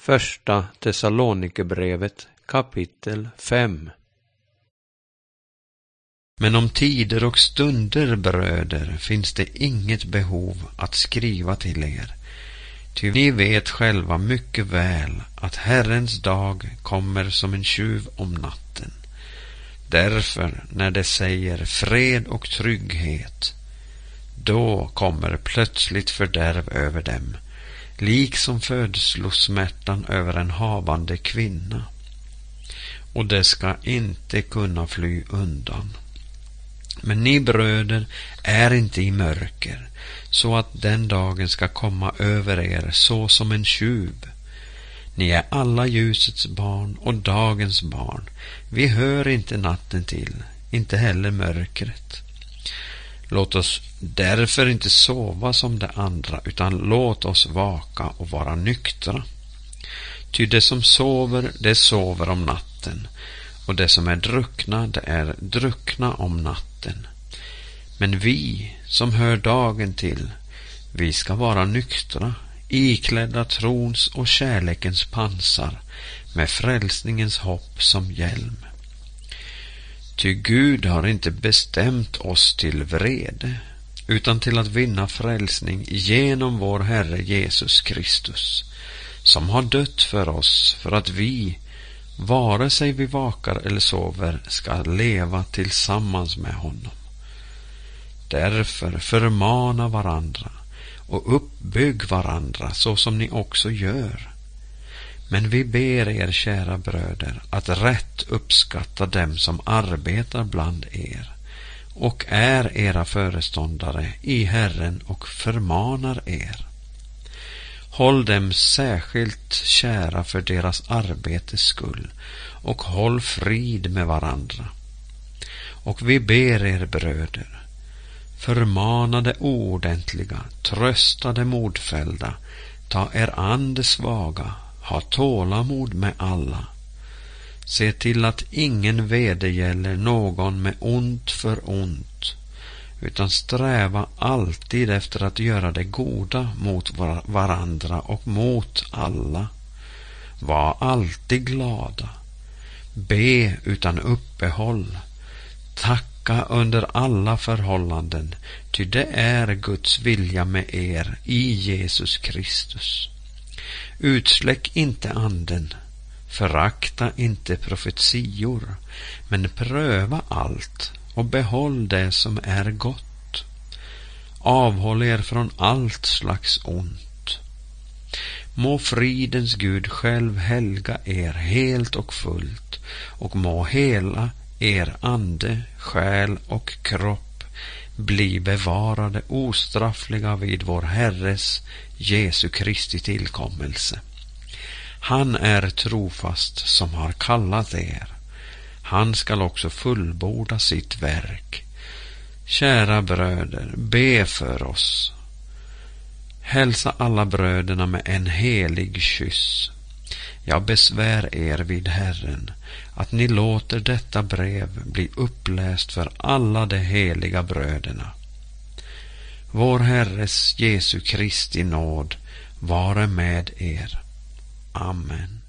Första Thessalonikerbrevet kapitel 5. Men om tider och stunder, bröder, finns det inget behov att skriva till er. Ty ni vet själva mycket väl att Herrens dag kommer som en tjuv om natten. Därför, när det säger fred och trygghet, då kommer plötsligt fördärv över dem, liksom födslosmärtan över en havande kvinna. Och det ska inte kunna fly undan. Men ni bröder är inte i mörker, så att den dagen ska komma över er så som en tjuv. Ni är alla ljusets barn och dagens barn. Vi hör inte natten till, inte heller mörkret. Låt oss därför inte sova som de andra, utan låt oss vaka och vara nyktra. Ty det som sover, det sover om natten, och det som är druckna, det är druckna om natten. Men vi som hör dagen till, vi ska vara nyktra, iklädda trons och kärlekens pansar, med frälsningens hopp som hjälm. Ty Gud har inte bestämt oss till vrede, utan till att vinna frälsning genom vår Herre Jesus Kristus, som har dött för oss, för att vi, vare sig vi vakar eller sover, ska leva tillsammans med honom. Därför förmana varandra och uppbygg varandra så som ni också gör. Men vi ber er, kära bröder, att rätt uppskatta dem som arbetar bland er och är era föreståndare i Herren och förmanar er. Håll dem särskilt kära för deras arbetes skull och håll frid med varandra. Och vi ber er, bröder, förmana det oordentliga, trösta det modfällda, ta er an det svaga, ha tålamod med alla. Se till att ingen vedergäller någon med ont för ont, utan sträva alltid efter att göra det goda mot varandra och mot alla. Var alltid glada. Be utan uppehåll. Tacka under alla förhållanden, ty det är Guds vilja med er i Jesus Kristus. Utsläck inte anden, förakta inte profetior, men pröva allt och behåll det som är gott. Avhåll er från allt slags ont. Må fridens Gud själv helga er helt och fullt, och må hela er ande, själ och kropp bli bevarade ostraffliga vid vår Herres Jesu Kristi tillkommelse. Han är trofast som har kallat er. Han skall också fullborda sitt verk. Kära bröder, be för oss. Hälsa alla bröderna med en helig kyss. Jag besvär er vid Herren att ni låter detta brev bli uppläst för alla de heliga bröderna. Vår Herres Jesu Kristi nåd vare med er. Amen.